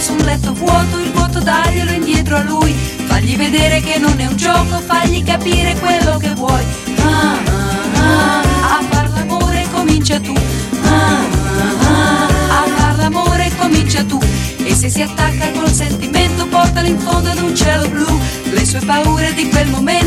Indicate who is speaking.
Speaker 1: su un letto vuoto, il vuoto daglielo indietro a lui, fagli vedere che non è un gioco, fagli capire quello che vuoi. A far l'amore comincia tu, a far l'amore comincia tu. E se si attacca col sentimento portalo in fondo ad un cielo blu, le sue paure di quel momento